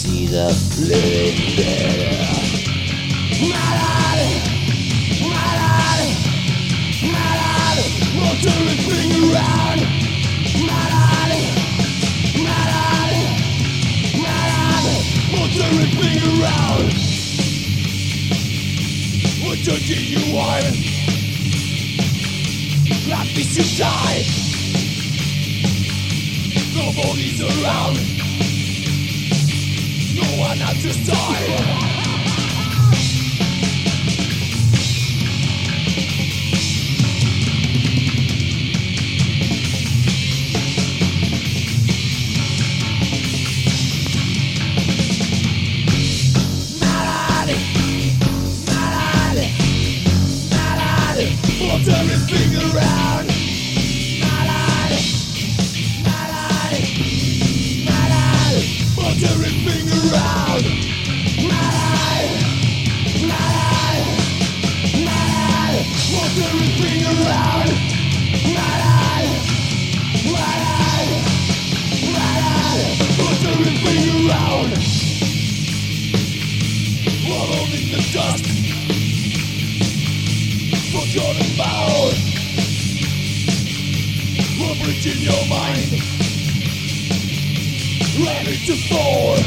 see the living dead. Mad, mad, mad, won't turn his finger around. Mad, mad, mad, won't turn his finger around. What do you want? Life is to die. Nobody's around. No one has to die. Turn his finger around. Malade, malade, malade. I'll turn his finger around. Malade, malade, malade. I'll turn his finger around. Malade, malade, malade. I'll turn his finger around. Wallowed in the dust. Forgotten about. A bridge in your mind, ready to fall.